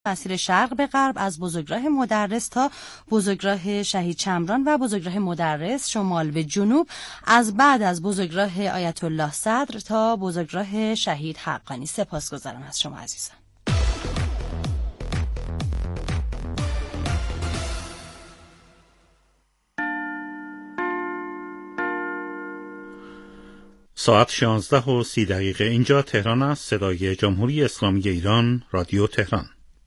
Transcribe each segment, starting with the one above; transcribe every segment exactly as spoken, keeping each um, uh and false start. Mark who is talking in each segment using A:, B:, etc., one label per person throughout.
A: مسیر شرق به غرب از بزرگراه مدرس تا بزرگراه شهید شمران و بزرگراه مدرس شمال به جنوب، از بعد از بزرگراه آیت الله صدر تا بزرگراه شهید حقانی. سپاسگزارم از شما عزیزان.
B: ساعت شانزده و سی دقیقه اینجا تهران است. صدای جمهوری اسلامی ایران، رادیو تهران.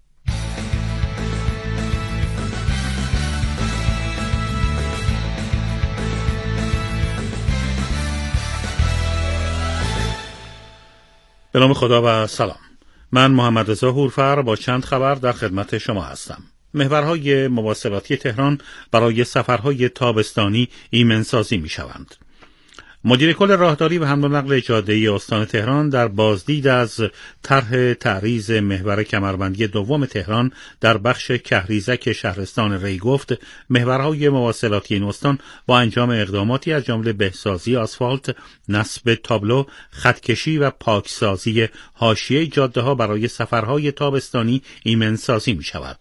B: به نام خدا و سلام. من محمد رضا هورفر با چند خبر در خدمت شما هستم. محورهای مواصلاتی تهران برای سفرهای تابستانی ایمنسازی می شوند. مدیر کل راهداری و حمل و نقل جاده‌ای استان تهران در بازدید از طرح تعریض محور کمربندی دوم تهران در بخش کهریزک شهرستان ری گفت محورهای مواصلاتی این استان با انجام اقداماتی از جمله بهسازی آسفالت، نصب تابلو، خطکشی و پاکسازی حاشیه جاده‌ها برای سفرهای تابستانی ایمنسازی می شود.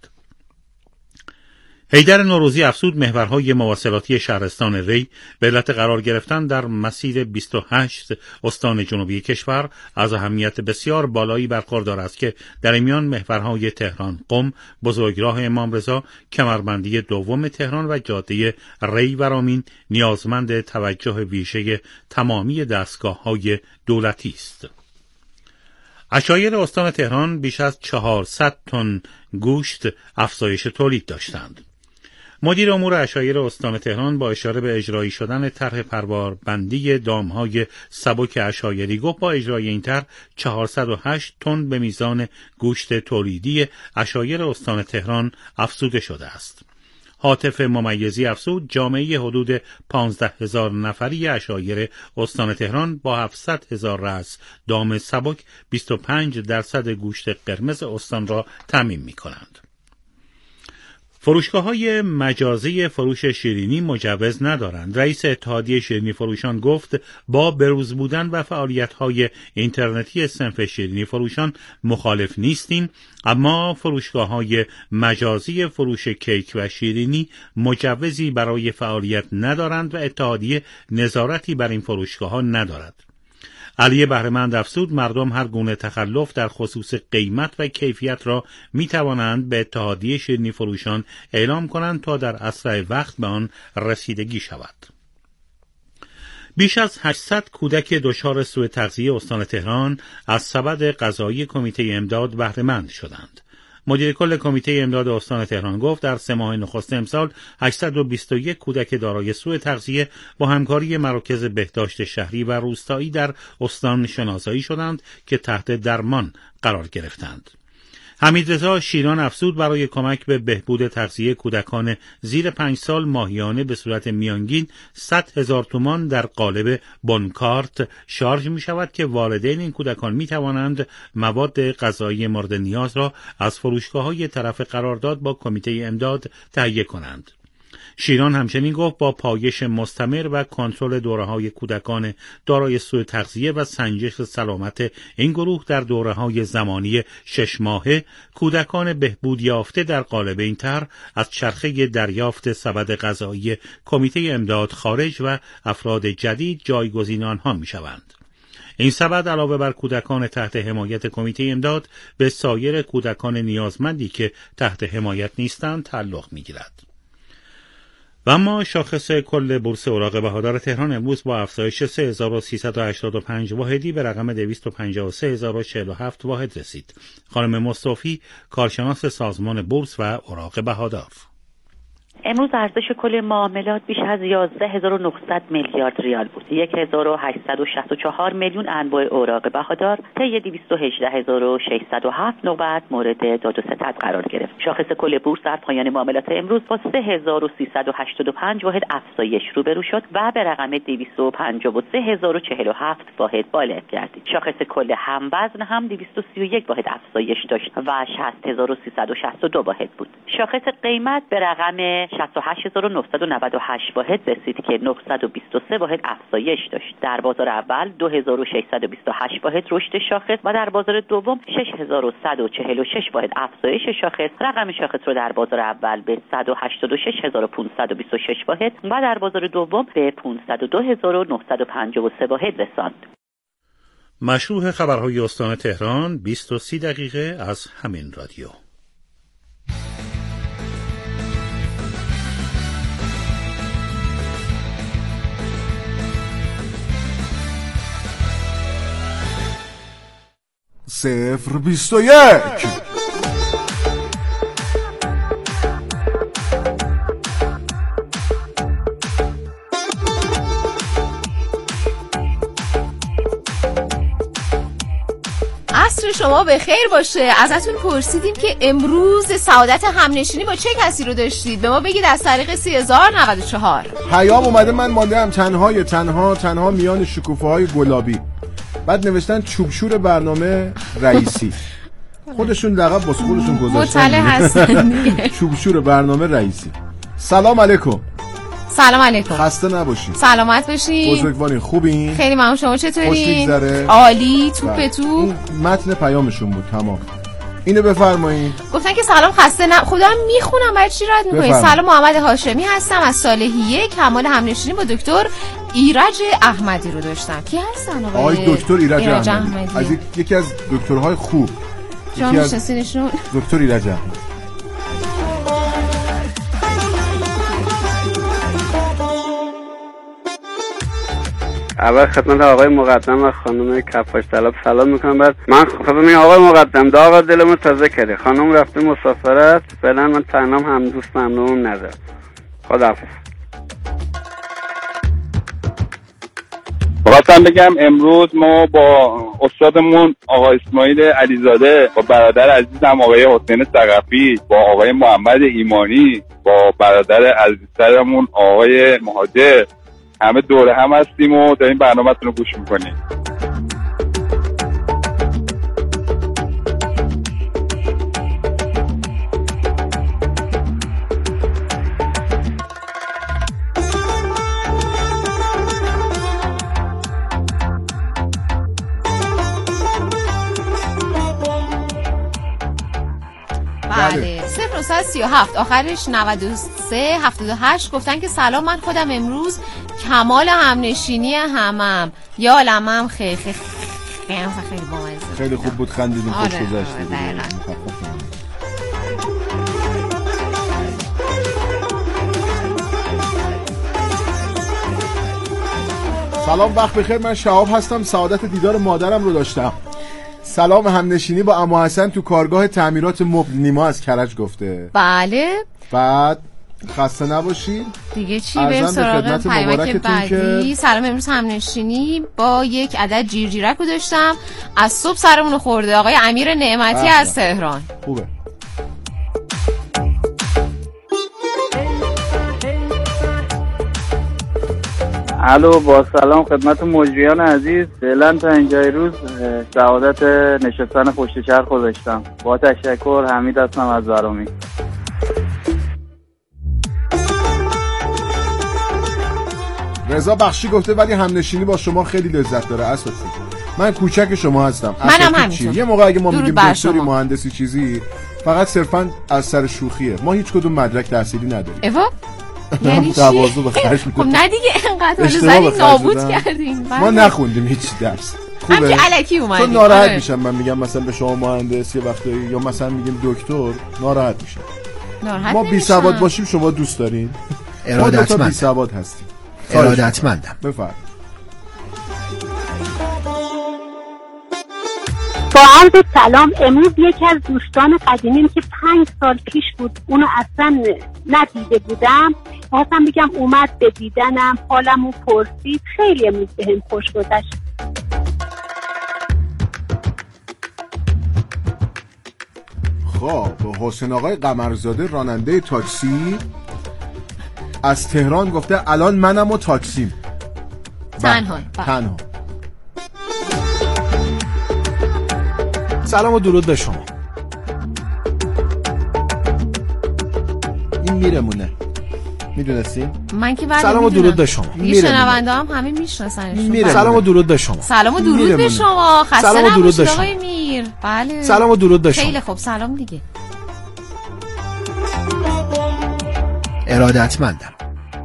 B: حیدر نوروزی افزود محورهای مواصلاتی شهرستان ری به علت قرار گرفتن در مسیر بیست و هشت استان جنوبی کشور از اهمیت بسیار بالایی برخوردار است که در این میان محورهای تهران قم، بزرگراه امام رضا، کمربندی دوم تهران و جاده ری ورامین نیازمند توجه ویژه تمامی دستگاه‌های دولتی است. عشایر استان تهران بیش از چهارصد تن گوشت افزایش تولید داشتند. مدیر امور عشایر استان تهران با اشاره به اجرایی شدن طرح پرواربندی دامهای سبک عشایری گفت با اجرای این طرح چهارصد و هشت تن به میزان گوشت تولیدی عشایر استان تهران افزوده شده است. هاتف ممیزی افزود جامعه حدود پانزده هزار نفری عشایر استان تهران با هفتصد هزار رأس دام سبک بیست و پنج درصد گوشت قرمز استان را تامین می کنند. فروشگاه‌های مجازی فروش شیرینی مجوز ندارند. رئیس اتحادیه شیرینی فروشان گفت با بروز بودن و فعالیت‌های اینترنتی صنف شیرینی فروشان مخالف نیستیم، اما فروشگاه‌های مجازی فروش کیک و شیرینی مجوزی برای فعالیت ندارند و اتحادیه نظارتی بر این فروشگاه‌ها ندارد. علی بهره‌مند افزود مردم هر گونه تخلف در خصوص قیمت و کیفیت را می توانند به اتحادیه شیرینی فروشان اعلام کنند تا در اسرع وقت به آن رسیدگی شود. بیش از هشتصد کودک دچار سوء تغذیه استان تهران از سبد غذایی کمیته امداد بهره‌مند شدند. مدیر کل کمیته امداد استان تهران گفت در سه ماه نخست امسال هشتصد و بیست و یک کودک دارای سوء تغذیه با همکاری مراکز بهداشت شهری و روستایی در استان شناسایی شدند که تحت درمان قرار گرفتند. حمیدرضا شیران افزود برای کمک به بهبود تغذیه کودکان زیر پنج سال ماهیانه به صورت میانگین صد هزار تومان در قالب بونکارت شارژ می شود که والدین این کودکان می توانند مواد غذایی مورد نیاز را از فروشگاه‌های طرف قرارداد با کمیته امداد تهیه کنند. شیران همچنین گفت با پایش مستمر و کنترل دوره‌های کودکان دارای سوء تغذیه و سنجش سلامت این گروه در دوره‌های زمانی شش ماهه، کودکان بهبود یافته در قالب این طرح از چرخه دریافت سبد غذایی کمیته امداد خارج و افراد جدید جایگزین آنها می‌شوند. این سبد علاوه بر کودکان تحت حمایت کمیته امداد به سایر کودکان نیازمندی که تحت حمایت نیستند تعلق می‌گیرد. و اما شاخص کل بورس اوراق بهادار تهران امروز با افزایش سه هزار و سیصد و هشتاد و پنج واحدی به رقم دویست و پنجاه و سه هزار و چهل و هفت واحد رسید. خانم مصطفی، کارشناس سازمان بورس و اوراق بهادار:
C: امروز ارزش کل معاملات بیش از یازده هزار و نهصد میلیارد ریال بود. یک هزار و هشتصد و شصت و چهار میلیون انواع اوراق بهادار طی دویست و هجده هزار و ششصد و هفت نوبت مورد داد و ستد قرار گرفت. شاخص کل بورس در پایان معاملات امروز با سه هزار و سیصد و هشتاد و پنج واحد افزایش روبرو شد و به رقم دویست و پنجاه و سه هزار و چهل و هفت واحد بالغ گردید. شاخص کل هموزن هم دویست و سی و یک واحد افزایش داشت و شصت هزار و سیصد و شصت و دو واحد بود. شاخص قیمت به رقم شصت و هشت هزار و نهصد و نود و هشت واحد رسید که نهصد و بیست و سه واحد افزایش داشت. در بازار اول دو هزار و ششصد و بیست و هشت واحد رشد شاخص و در بازار دوم شش هزار و صد و چهل و شش واحد افزایش شاخص. رقم شاخص رو در بازار اول به صد و هشتاد و شش هزار و پانصد و بیست و شش واحد و در بازار دوم به پانصد و دو هزار و نهصد و پنجاه و سه واحد رساند.
B: مشروع خبرهای استان تهران بیست و سه دقیقه از همین رادیو.
D: صفر بیست و یک.
E: عصر شما به خیر باشه. ازتون پرسیدیم که امروز سعادت همنشینی با چه کسی رو داشتید؟ به ما بگید از طریق سه هزار و نود و چهار.
D: پیام اومده من ماندم تنهای تنها تنها میان شکوفه های گلابی. بعد نوشتن چوبشور برنامه رئیسی. خودشون لقب باز خودشون گذاشتن.
E: مطلع هستن دیگه.
D: چوبشور برنامه رئیسی. سلام علیکم.
E: سلام علیکم.
D: خسته نباشید.
E: سلامت باشین.
D: بزرگوارین خوبین؟
E: خیلی ممنون. شما چطورین؟
D: خوش میگذره؟
E: عالی. توپ تو.
D: متن پیامشون بود تمام. اینو بفرمایید.
E: گفتن که سلام خسته نه خودم میخونم برای چی رد میکنید؟ سلام محمد هاشمی هستم از صالحیه. کمال همنشینی با دکتر ایرج احمدی رو داشتم. کی هستن آقای؟
D: آقای دکتر ایرج,
E: ایرج
D: احمدی.
E: احمدی.
D: از یکی از دکترهای خوب.
E: شما میشناسینشون؟
D: دکتر ایرج احمدی.
F: اول خدمت آقای مقدم و خانم کفاش طلب سلام میکنم. بعد من خدمت آقای مقدم دا آقا دلمو تازه کردی. خانم رفته مسافرت، فعلا من تنهام هم دوست ممنون ندارم. خداحافظ.
G: خواستم بگم امروز ما با استادمون آقا اسماعیل علیزاده، با برادر عزیزم آقای حسین ثقفی، با آقای محمد ایمانی، با برادر عزیزترمون آقای مهاجر همه دوره هم هستیم و داریم برنامه‌تون رو گوش میکنیم.
E: بله. صفر و سی و هفت آخرش نود و سه هفتاد و هشت گفتن که سلام من خودم امروز کمال همنشینی همم یا لمم خیلی خیلی خیلی بامزه.
D: خیلی خوب بود خندیدیم خوش
E: آره
D: گذشت. سلام وقت بخیر. من شهاب هستم. سعادت دیدار مادرم رو داشتم. سلام همنشینی با عمو حسن تو کارگاه تعمیرات مبل. نیما از کرج گفته.
E: بله.
D: بعد خسته نباشید
E: دیگه چی بریم سراغ پیامک بعدی. که... سلام امروز همنشینی با یک عدد جیرجیرک رو داشتم. از صبح سرمون رو خورده. آقای امیر نعمتی از تهران.
D: خوبه.
F: الو با سلام خدمت مجریان عزیز. فعلا تا اینجای روز سعادت نشستن پشت چرخ رو داشتم. با تشکر. حمید هستم از برامی.
D: رضا بخشی گفته ولی همنشینی با شما خیلی لذت داره اساسی. من کوچک شما هستم.
E: منم همینطور.
D: یه موقع اگه ما میگیم دکتری مهندسی چیزی فقط صرفا از سر شوخیه. ما هیچ کدوم مدرک تحصیلی نداریم.
E: ایوا یعنی چی؟ خب نه دیگه اینقدر زنی نابود کردین.
D: ما نخوندیم هیچ درس.
E: خوبه. هم که الکی اومدیم.
D: تو ناراحت میشم من میگم مثلا به شما مهندس یه وقتی یا مثلا میگیم دکتر ناراحت میشم.
E: ناراحت
D: ما بی سواد باشیم شما دوست دارین؟
H: ارادتمند.
D: ما دو تا بی سواد هستیم.
H: ارادتمندم.
D: بفرمایید.
I: با عرض سلام. امروز یکی از دوستان قدیمیم که پنج سال پیش بود اونو اصلا ندیده بودم خواستم بگم اومد به دیدنم، حالمو پرسید. خیلی امروز بهم خوش گذشت.
D: خب حسین آقای قمرزاده راننده تاکسی از تهران گفته الان منم و تاکسیم.
E: تنها
D: تنها.
H: سلام و درود به شما.
D: این میرمونه. میدونستین؟
E: من که بعد
H: سلام و درود به شما.
E: دیگه شنونده هم همه میشناسنشون.
H: سلام و درود به شما.
E: سلام و درود به شما. خسته نباشید آقای میر. بله.
H: سلام و درود به شما.
E: خیلی خوب، سلام دیگه.
H: ارادتمندم.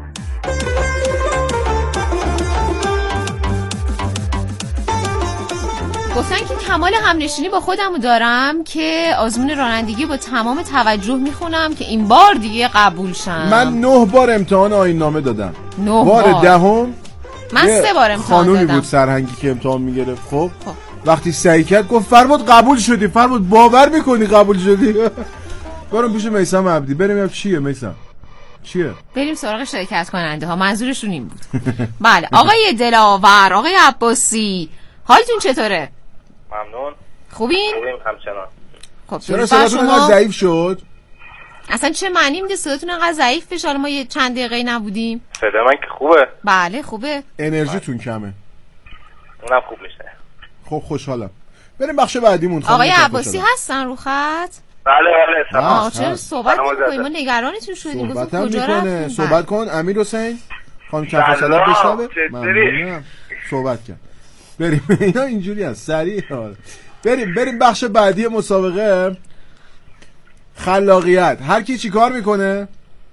E: گفتن که کمال همنشینی با خودمو دارم که آزمون رانندگی با تمام توجه میخونم که این بار دیگه قبول شم.
D: من نه بار امتحان آیین نامه دادم.
E: نه
D: بار
E: بار
D: دهم
E: من سه بار امتحان
D: خانومی
E: دادم.
D: بود سرهنگی که امتحان میگرفت. خب
E: خب
D: وقتی سعی کرد گفت فرمود قبول شدی. فرمود باور میکنی قبول شدی؟ بریم پیش میثم عبدی بریم. چیه میثم؟ چیه؟
E: بریم سراغ شرکت کننده ها. منظورشون این بود. بله آقای دلاور، آقای عباسی، حالتون چطوره؟
J: ممنون.
E: خوبین؟
J: خوبیم همچنان.
E: خب
D: چرا صداتون انقدر ضعیف شد؟
E: اصلا چه معنی میده صداتون انقدر ضعیف بشه؟ حالا ما یه چند دقیقه نبودیم.
J: صدا من که خوبه.
E: بله خوبه.
D: انرژیتون کمه.
J: اونم خوب میشه.
D: خب خوشحالم. بریم بخش بعدیمون.
E: آقای عباسی هستن رو خط؟
J: بله بله سلام.
E: آه چرا صحبت می‌کنید؟ ما نگرانتون شدیم.
D: صحبت کجا رفتین؟ صحبت کن امیر حسین. خانم کفاسلات بشنوه. ممنونم. صحبت کن. بریم. اینا اینجوری هست سریع. بریم بریم بخش بعدی مسابقه. خلاقیت. هر کی چی کار میکنه؟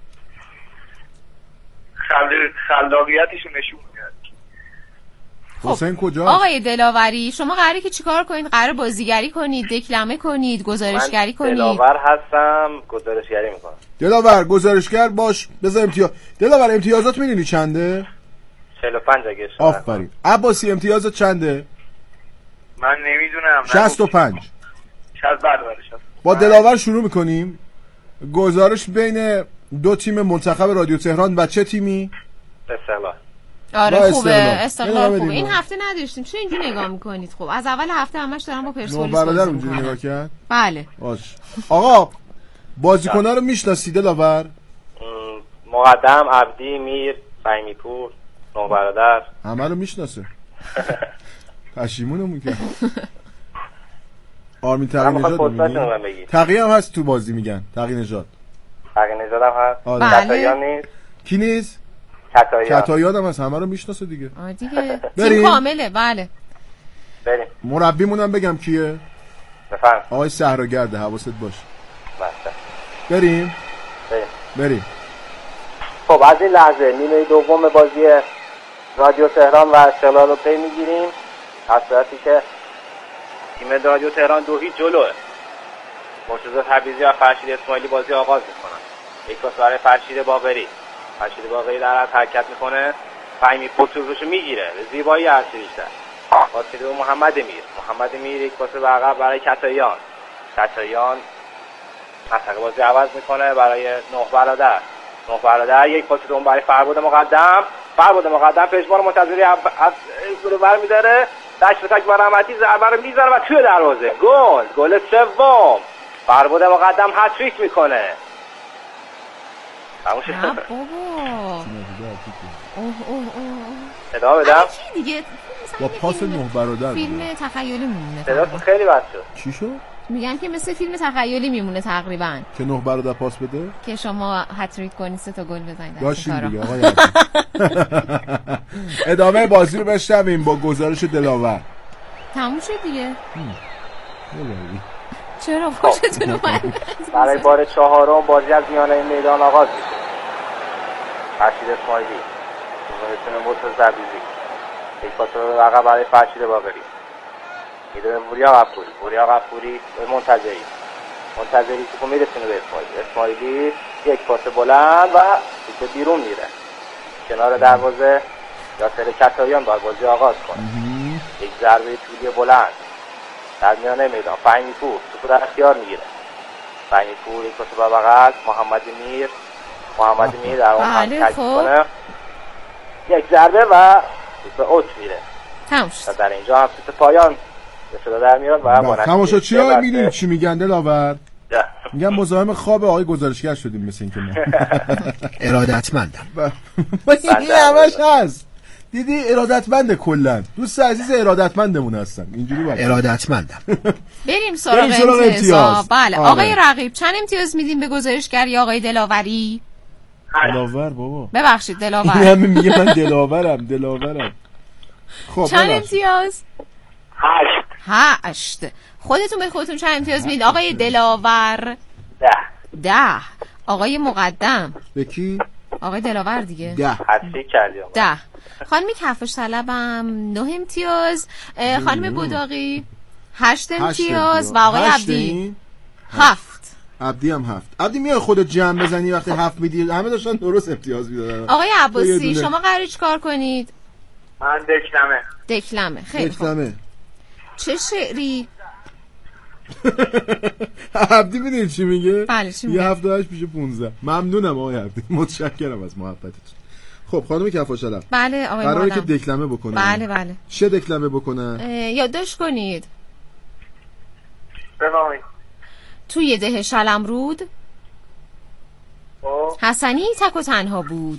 J: خل... خلاقیتشو نشون میده.
D: حسین کجا؟
E: آقای دلاوری شما قراره که چیکار کنید؟ قراره بازیگری کنید، دکلمه کنید، گزارشگری کنید؟
J: من دلاور هستم، گزارشگری میکنم.
D: دلاور گزارشگر باش. بذار امتیاز. دلاور امتیازات میدونی چنده؟
J: چهل و پنج اگه اشتباه نکنم.
D: آفرین. عباسی امتیازات چنده؟
J: من نمیدونم.
D: شصت و پنج.
J: شصت بعد شصت.
D: با دلاور شروع میکنیم. گزارش بین دو تیم منتخب رادیو تهران و چه تیمی؟
J: استقلال.
E: آره خوبه. استقلال خوبه. این هفته نداشتیم. چرا اینجوری نگاه میکنید؟ خب از اول هفته همش دارم با پرسپولیس بازی
D: برادر اونجوری نگاه کرد؟
E: بله.
D: باش. آقا بازیکن‌ها رو میشناسی دلاور؟
J: مقدم، عبدی، میر، فهمی پور، نو برادر.
D: همه رو میشناسه. پشیمونمون کرد. آرمین تقی نژاد میگی؟ تقی هم هست تو بازی میگن. تقی نژاد.
J: تقی نژاد هم هست.
E: بله.
J: کتایان نیست.
D: کی نیست؟
J: کتایان.
D: کتایان هم هست. همه رو میشناسه دیگه.
E: آه دیگه. تیم کامله. بله.
J: بریم.
D: مربیمون هم بگم کیه؟
J: بفرم.
D: آقای صحراگرده. حواست باشه.
J: بله.
D: بریم.
J: بریم.
D: بریم.
J: خب از این لحظه نیمه دوم بازی رادیو تهران و استقلال رو پی میگیریم. از صورتی که تیم رادیو تهران دو هیچ جلوه. مرتضی تبریزی و فرشید اسماعیلی بازی آغاز میکنن. یک پاس برای فرشید باقری. فرشید باقری در از حرکت میکنه. فهمی پوتوزشو میگیره. به زیبایی هرچی بیشتر. پاس به محمد میر. محمد میر یک پاس به عقب برای کتایان. کتایان مسابقه بازی عوض میکنه برای نه برادر. نه برادر یک پاس دوم برای فرباد مقدم. فرباد مقدم پشمان منتظری از رو برمی‌داره. دشت تک برامتی ضربه رو میزنه و توی دروازه. گل گل سوم. فرباد مقدم هتریک میکنه. تموم شد.
E: بابا. اوه اوه اوه.
J: ادامه بدم.
E: چی دیگه؟
D: با پاس نه برادر.
E: فیلم تخیلی میمونه.
J: صداتون خیلی بد شد.
D: چی شد؟
E: میگم که مثل فیلم تخیلی میمونه تقریبا.
D: که نه برادر پاس بده؟
E: که شما هتریک کنید سه تا گل بزنید.
D: داشتیم دیگه آقا. ادامه بازی رو بشنویم با گزارش دلاور.
E: تموم شد دیگه. چرا خوشتون اومد؟
J: برای بار چهارم بازی از میانه میدان آغاز میشه. فرشید اسماعیلی مهتون مرتضی تبریزی یک پاس رو عقب برای فرشید باقری میده به وریا غفوری. وریا غفوری به منتظری. منتظری که میرسونه به اسماعیلی. اسماعیلی یک پاس بلند و توپ بیرون میره. کنار دروازه یاسر کتایان با بازی آغاز کنه. یک ضربه طولی بلند در میانه میدان. فهمی پور توپ در اختیار میگیره. فهمی پور یک پاس به بغل. محمد میر محمد میر در اون هم تک کنه. یک ضربه و توپ اوت میره.
E: تموم شد.
J: در اینجا هم توپ پایان به صدا در میاد و با
D: تماشا چی ها میدونی چی میگن دلاور؟ میگم مزاحم خواب آقای گزارشگر شدیم مثل این که ما.
H: ارادتمندم.
D: این همش هست. دیدی ارادتمنده کلا. دوست عزیز ارادتمندمون هستن. اینجوری باشه.
H: ارادتمندم.
E: بریم سراغ امتیاز. بله آقای رقیب چند امتیاز میدیم به گزارشگری آقای دلاوری؟
D: دلاور بابا.
E: ببخشید دلاور.
D: این همه میگه من دلاورم دلاورم. خب
E: چند امتیاز؟
J: هشت.
E: هشت. خودتون به خودتون چند امتیاز میدید آقای دلاور؟
J: ده.
E: ده. آقای مقدم؟
D: به کی؟
E: آقای دلاور دیگه.
D: ده.
J: حسی کردی آقا.
E: ده. خانمی کفش طلبم نه امتیاز. خانم بوداقی هشت امتیاز و آقای عبدی هفت.
D: عبدی هم هفت. عبدی میای خودت جمع بزنی وقتی هفت میدی؟ همه داشتن درست امتیاز میدادن.
E: آقای عباسی شما قراره چیکار کنید؟
J: من دکلمه.
E: دکلمه. خیلی خوب.
D: دکلمه.
E: چه شعری؟
D: عبدی میدونی چی میگه؟
E: بله چی میگه؟
D: یه هفت و هشت پیش پونزده. ممنونم آقای عبدی. متشکرم از محبتتون. خب خانم کفاشلم.
E: بله آقای
D: قراره که دکلمه بکنن.
E: بله بله.
D: چه دکلمه بکنن؟
E: یادداشت کنید.
J: بفرمایید.
E: توی ده شلمرود حسنی تک و تنها بود.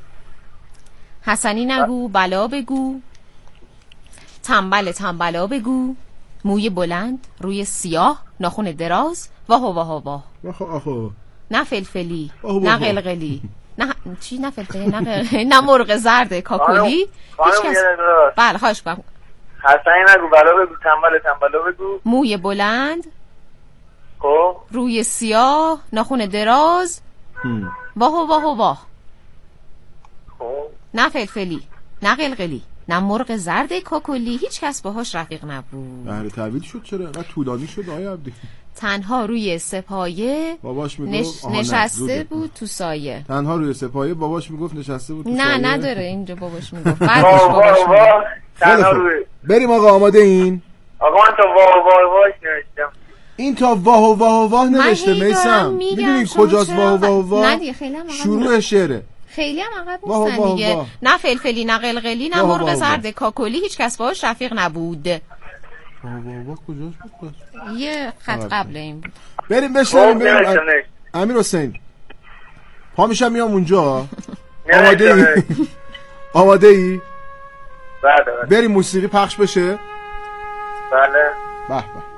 E: حسنی نگو بلا بگو، تنبل تنبلا بگو، موی بلند روی سیاه، ناخن دراز، واه واه واه.
D: آخو
E: نه فلفلی نه قلقلی نه چی نه فلفلی نه قلقلی نه مرغ زرد کاکلی. هیچ کس. بله خواهش کنم.
J: حسنی نگو بلا بگو، تنبل تنبلا بگو،
E: موی بلند
J: خب
E: روی سیاه، ناخن دراز، واه واه واه.
J: خب
E: نه فلفلی نه قلقلی نه مرغ زرد کاکلی. هیچ کس باهاش رفیق نبود.
D: بله تعویض شد. چرا اینقدر طولانی شد آقای عبدی؟
E: تنها روی سپایه
D: باباش میگفت
E: نش... نشسته بود تو سایه.
D: تنها روی سپایه باباش میگفت نشسته بود تو
E: نه
D: سایه.
E: نه نداره اینجا باباش میگفت. بعدش باباش
J: میگفت تنها روی.
D: بریم آقا آماده این؟
J: آقا من تا واه واه واهش نوشتم.
D: این تا واه واه واه نوشته میسم. میدونی کجاست واه واه واه؟
E: نه دیگه خیلی هم
D: شروع شعره.
E: خیلی هم عقب نیستن دیگه. نه فلفلی نه قلقلی نه مرغ زرد کاکلی. هیچ کس باهاش رفیق نبود.
D: واه واه واه کجاش بود؟
E: یه خط قبل این بود.
D: بریم بشنویم. بریم امیر حسین پا میشم میام اونجا. آماده ای؟ آماده ای؟
J: بله.
D: بریم موسیقی پخش بشه.
J: بله.
D: به به.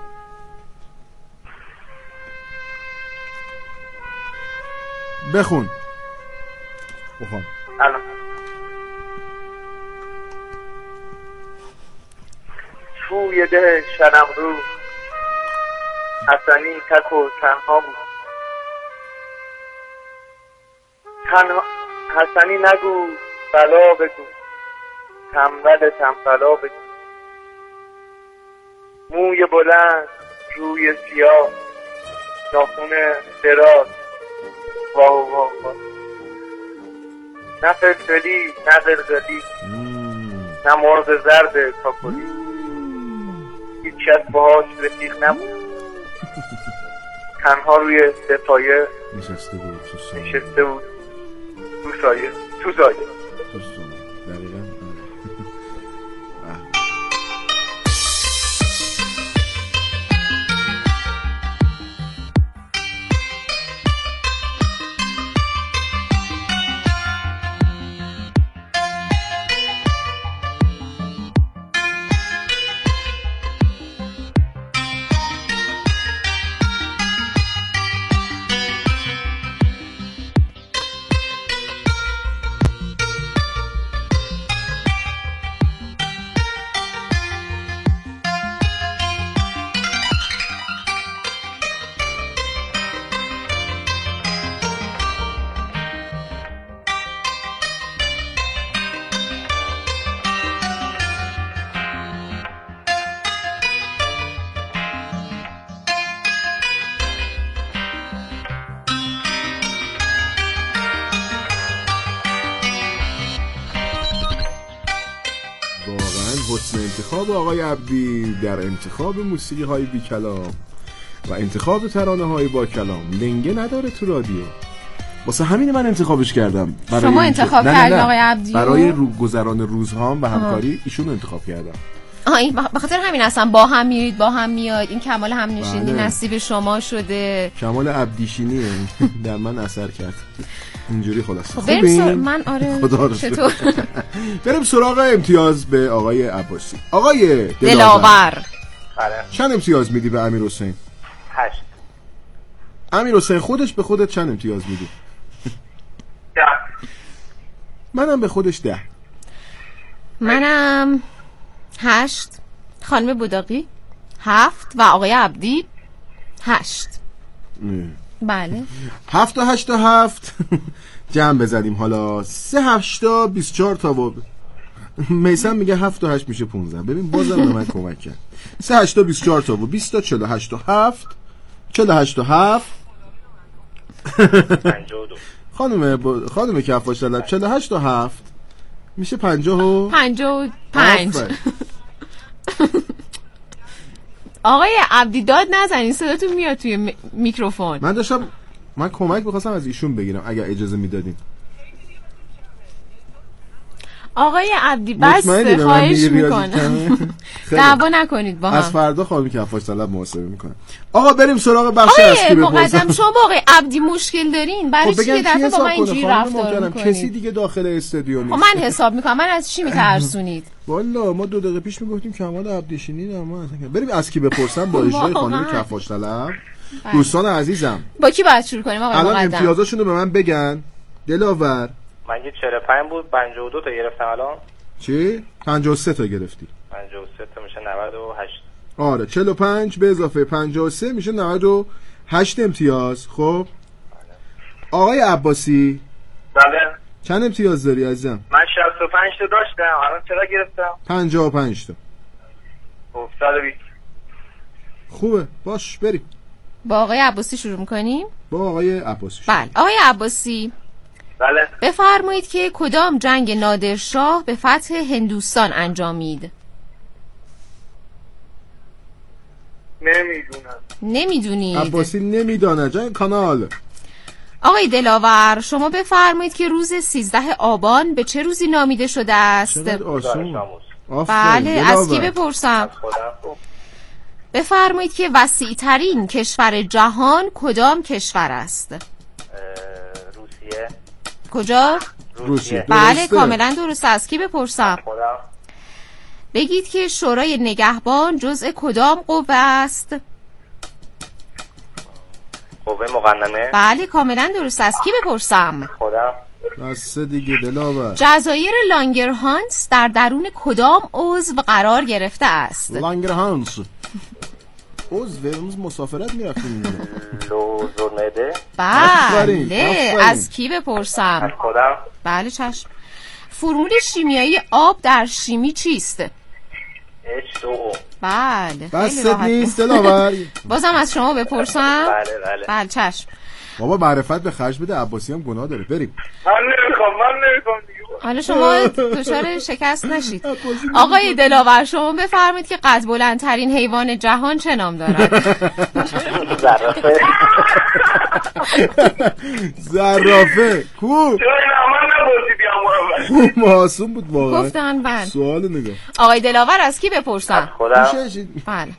D: بخون. بخون.
J: الان. توی ده شلمرو حسنی تک و تنها بود. تنها حسنی نگو بلا بگو، تنبل تنبلا بگو، موی بلند روی سیاه، ناخن دراز، واه واه واه. نه فلفلی نه قلقلی نه مرغ زرد کاکلی. هیچ کس باهاش رفیق نبود. تنها روی سپایه
D: نشسته بود تو سایه.
J: نشسته بود تو سایه. تو سایه
D: دقیقا. حسن انتخاب آقای عبدی در انتخاب موسیقی های بی کلام و انتخاب ترانه های با کلام لنگه نداره تو رادیو. واسه همین من انتخابش کردم.
E: برای شما انتخاب کردین آقای عبدی؟
D: برای رو گذران روزهام و همکاری ایشون انتخاب کردم.
E: آها این به خاطر همین اصلا با هم میرید با هم میاد. این کمال همنشینی بله. نصیب شما شده.
D: کمال عبدیشینیه در من اثر کرد. اینجوری خلاصه.
E: بریم سر... من آره چطور
D: بریم سراغ امتیاز به آقای عباسی. آقای
E: دلاور
D: چند امتیاز میدی به امیر حسین؟
J: هشت.
D: امیر حسین خودش به خودت چند امتیاز میدی؟
J: ده.
D: منم به خودش ده.
E: منم هشت. خانم بوداقی هفت و آقای عبدی هشت.
D: ام.
E: بله
D: هفت و هشت و هفت جمع بزنیم حالا. سه هشتا بیست چهار تا و میسم میگه هفت و هشت میشه پونزده. ببین بازم به من کمک کرد. سه هشتا بیست چهار تا و بیست تا چهل و هشت و هفت. چهل و هشت و هفت
J: پنجاه و دو.
D: خانم ب... خانم کفاش طلب چهل و هشت و هفت میشه پنجاه و
E: پنجاه و پنج. آقای عبدی داد نزنین، صداتون میاد توی م... میکروفون.
D: من داشتم من کمک می‌خواستم از ایشون بگیرم اگر اجازه میدادین.
E: آقای عبدی بس خواهش میکنم دعوا نکنید با هم.
D: از فردا خانم کفاش طلب محاسبه میکنم. آقا بریم سراغ بخش اصلی بپرسم.
E: مقدم شما با آقای عبدی مشکل دارین؟ برای چی یه دفعه با من اینجوری رفتار میکنید؟
D: کسی دیگه داخل استودیو نیست.
E: من حساب میکنم. من از چی میترسونید؟
D: والا ما دو دقیقه پیش میگفتیم کمال عبدیشینی نه ما اصلا. بریم از کی بپرسم با اجرای خانم کفاش طلب. دوستان عزیزم
E: با کی باید شروع کنیم آقای مقدم؟
D: الان امتیازاشونو به من بگن. دلاور
J: من یه چهل و پنج بود، پنجاه و دو تا گرفتم الان.
D: چی؟ پنجاه و سه تا گرفتی.
J: پنجاه و سه تا میشه نود و هشت.
D: آره چهل و پنج به اضافه پنجاه و سه میشه نود و هشت امتیاز. خب آقای عباسی
J: بله
D: چند امتیاز داری عزیزم؟
J: من شصت و پنج تا داشتم، الان چرا گرفتم؟
D: پنجاه و پنج تا.
J: خب صد و بیست.
D: خوبه باش بریم.
E: با آقای عباسی شروع میکنیم؟
D: با آقای عباسی.
E: بله آقای عباسی
J: بله
E: بفرمایید که کدام جنگ نادرشاه به فتح هندوستان انجامید؟
J: نمیدونم.
E: نمیدونید؟
D: عباسی نمیدانه. جنگ کانال.
E: آقای دلاور شما بفرمایید که روز سیزده آبان به چه روزی نامیده شده است؟
D: چقدر آسون.
E: بله از کی بپرسم؟ بفرمایید که وسیع ترین کشور جهان کدام کشور است؟
J: روسیه.
E: کجا؟
D: روسیه.
E: بله کاملا درست. از کی بپرسم؟ بگید که شورای نگهبان جزء کدام قوه است؟
J: قوه مقننه.
E: بله کاملا درست. از کی بپرسم؟
J: خودم.
D: بس دیگه دلاور.
E: جزایر لانگرهانس در درون کدام عضو قرار گرفته است؟
D: لانگرهانس عضو امروز مسافرت میرفتیم.
J: لوزورنده.
E: بله از کی بپرسم؟
J: از خودم.
E: بله چشم. فرمول شیمیایی آب در شیمی چیست؟
J: اچ دو او.
E: بله
D: بس نیست دلاور.
E: بازم از شما بپرسم؟
J: بله بله.
E: بله چشم.
D: بابا معرفت به خرج بده. عباسی هم گناه داره. بریم.
J: من نمیخوام من نمیخوام دیگه.
E: حالا شما دچار شکست نشید. آقای دلاور شما بفرمایید که قد بلندترین حیوان جهان چه نام دارد؟
J: زرافه.
D: زرافه. کو
J: چرا من نپرسیدی اما؟
D: خوب معصوم بود واقعا.
E: گفتن بله.
D: سوال نگاه.
E: آقای دلاور از کی بپرسم؟
J: خودم.
E: بله.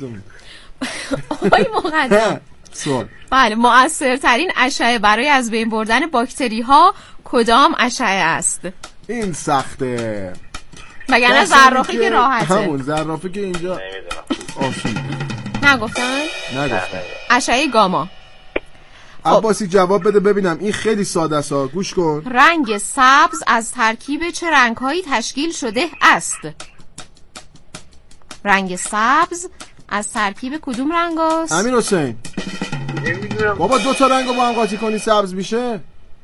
E: آقای مقدم
D: سوال.
E: بله مؤثرترین اشعه برای از بین بردن باکتری ها کدام اشعه است؟
D: این سخته.
E: وگرنه زرافه که راحته.
D: همون زرافه که اینجا آسون.
E: نگفتن؟
D: نگفتن.
E: اشعه گاما.
D: عباسی جواب بده ببینم. این خیلی ساده است. گوش کن.
E: رنگ سبز از ترکیب چه رنگ‌هایی تشکیل شده است؟ رنگ سبز از ترکیب کدوم رنگ است؟
D: امیر حسین
J: نمیدونم.
D: بابا دو تا رنگو با هم قاطی کنی سبز میشه.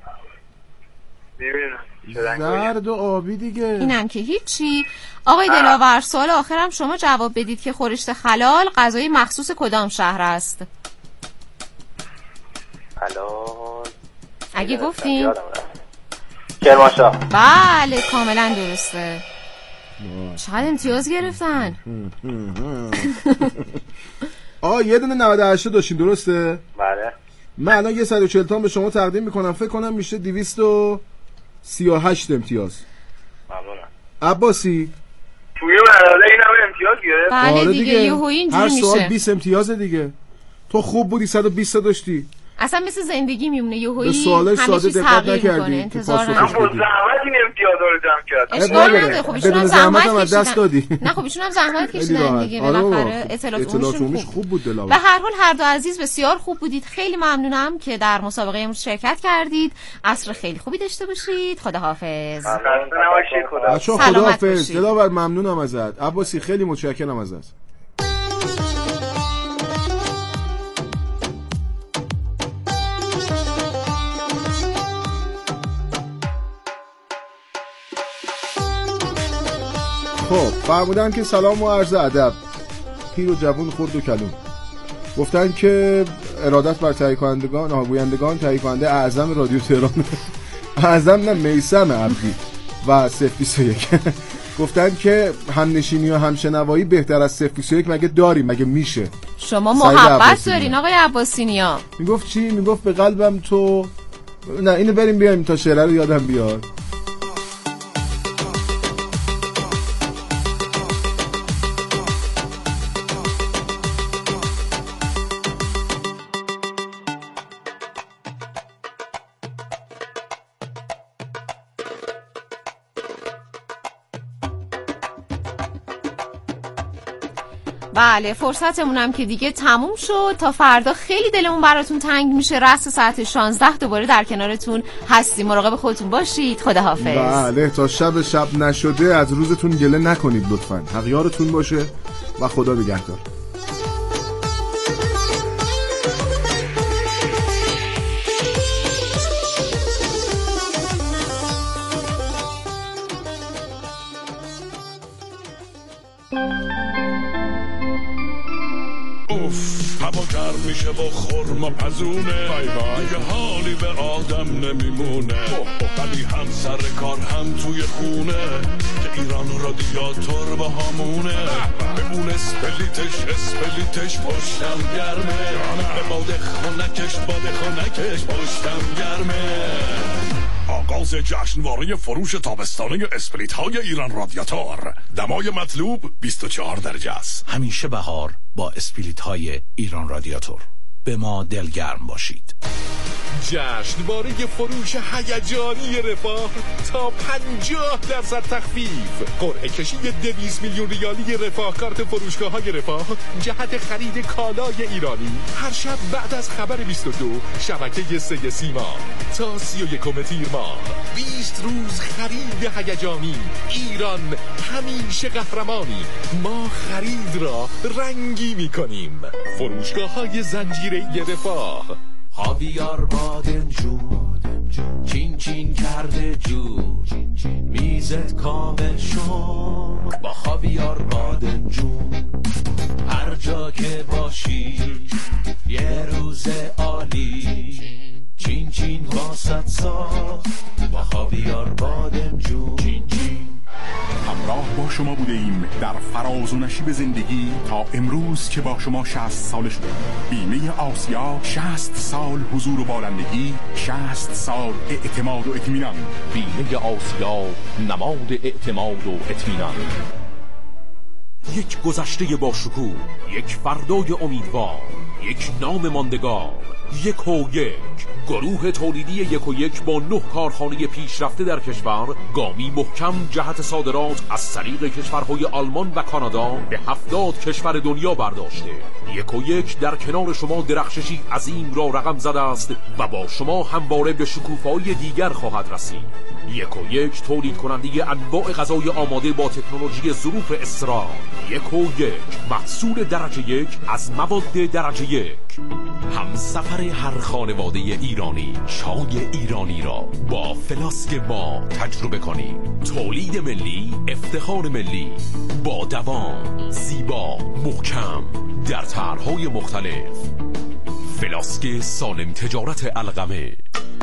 J: نمیدونم.
D: زرد و آبی دیگه.
E: اینم که هیچی. آقای دلاور سوال آخرم شما جواب بدید که خورشت خلال غذای مخصوص کدام شهر است؟
J: خلال
E: اگه گفتین
J: کرمانشاه.
E: بله کاملا درسته. چقدر امتیاز گرفتن؟
D: آه یه دونه نود و هشت داشتین درسته؟
J: بله.
D: من الان یه صد و چهل تا به شما تقدیم میکنم. فکر کنم میشه دویست و سی و هشت امتیاز.
J: ممنونم.
D: عباسی
J: توی مرحله این همه امتیاز گرفت؟
E: بله دیگه یهو اینجوری
D: میشه. هر سوال
E: میشه.
D: بیست امتیاز دیگه. تو خوب بودی صد و بیست تا داشتی.
E: اصلا مثل زندگی میمونه یهویی
D: به سوالش ساده دقت نکردی
E: انتظار
D: نداری.
G: من با زحمت این امتیاز رو جمع کردم.
E: اشکال نداره. خب ایشون هم زحمت
D: هم از دست دادی.
E: نه خب ایشون هم زحمت کشیدن دیگه بالاخره. اطلاعات عمومیش خوب
D: بود دلاور.
E: به هر حال هر دو عزیز بسیار خوب بودید. خیلی ممنونم که در مسابقه امروز شرکت کردید. عصر خیلی خوبی داشته باشید. خداحافظ.
G: خسته نباشید.
D: خدا. خداحافظ. دلاور ممنونم ازت. عباسی خیلی متشکرم ازت. خب فرمودن که سلام و عرض ادب، پیر و جوون خرد و کلون. گفتن که ارادت بر تهیه کنندگان آگویندگان تهیه کننده اعظم رادیو تهران اعظم نه میثم عبدی و صفر بیست و یک گفتن که همنشینی و همشنوایی بهتر از صفر بیست و یک مگه داریم؟ مگه میشه؟
E: شما محبت دارین آقای عباسینیا.
D: میگفت چی؟ میگفت به قلبم تو. نه اینو بریم بیایم تا شعر رو یادم بیاد.
E: بله فرصتمونم که دیگه تموم شد. تا فردا خیلی دلمون براتون تنگ میشه. رأس ساعت شانزده دوباره در کنارتون هستیم. مراقب خودتون باشید. خداحافظ.
D: بله تا شب شب نشده از روزتون گله نکنید لطفاً. حق یارتون باشه و خدا نگهدار.
K: هوا گرم میشه با خرما پزونه، دیگه حالی به آدم نمیمونه، ولی هم سر کار هم توی خونه که ایران رادیاتور با همونه. به اون اسپلیتش اسپلیتش پشتم گرمه، به باد خونکش باد خونکش پشتم گرمه. آغاز جشنواره فروش تابستانه اسپلیت های ایران رادیاتور. دمای مطلوب بیست و چهار درجه است.
H: همیشه بهار با اسپلیت های ایران رادیاتور. به ما دلگرم باشید.
K: جشنواره فروش هیجانی رفاه تا پنجاه درصد تخفیف. قرعه کشی دویست میلیون ریالی رفاه کارت فروشگاه های رفاه جهت خرید کالای ایرانی. هر شب بعد از خبر بیست و دو شبکه سه سیما تا سی و یکم تیر ماه. بیست روز خرید هیجانی. ایران همیشه قهرمانی. ما خرید را رنگی میکنیم. فروشگاه های زنجیره رفاه.
L: خاویار بادمجون چین چین کرده جون، میزت کامل شد با خاویار بادمجون. هر جا که باشی یه روز عالی، چین چین واسط ساخت با خاویار بادمجون. چین چین
M: همراه با شما بوده ایم در فراز و نشیب زندگی تا امروز که با شما شصت سال شده. بیمه آسیا شصت سال حضور و بالندگی، شصت سال اعتماد و اطمینان.
N: بیمه آسیا نماد اعتماد و اطمینان.
O: یک گذشته با شکوه، یک فردای امیدوار، یک نام ماندگار. یک و یک گروه تولیدی یک و یک با نه کارخانه پیشرفته در کشور، گامی محکم جهت صادرات از طریق کشورهای آلمان و کانادا به هفتاد کشور دنیا برداشته. یک و یک در کنار شما درخششی عظیم را رقم زده است و با شما همواره به شکوفایی دیگر خواهد رسید. یک و یک تولید کننده انواع غذای آماده با تکنولوژی ظروف اسرار. یک و یک محصول درجه یک از مواد درجه یک. همسفر هر خانواده ایرانی چای ایرانی را با فلاسک ما تجربه کنید. تولید ملی، افتخار ملی، با دوام، زیبا، محکم، در طرح‌های مختلف. فلاسک سالم تجارت القمه.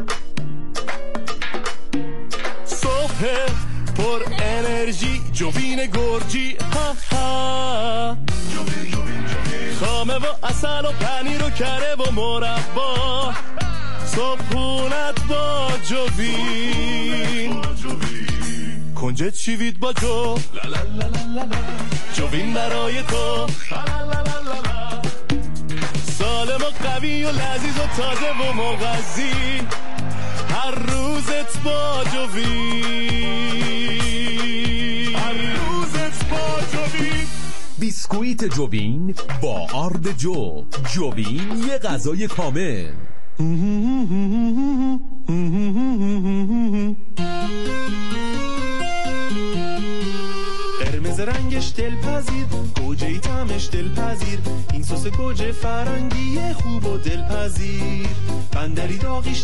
K: صبح پر انرژی جوین گرجی، ها ها خامه و اصل و پنیر و کره و مربا. صبحونت با جوین، کنجد شیوید با جو، جوین برای تو. سالم و قوی
P: طعمی و لذیذ و تازه و مغذی، هر روزت با جوین، هر روزت با جوین.
O: بیسکویت جوین با آرد جو. جوین یه غذای کامل.
P: قرمز رنگش دلپذیر، گوجه طعمش دلپذیر، این سس گوجه فرنگی خوب و دلپذیر، بندری داغیش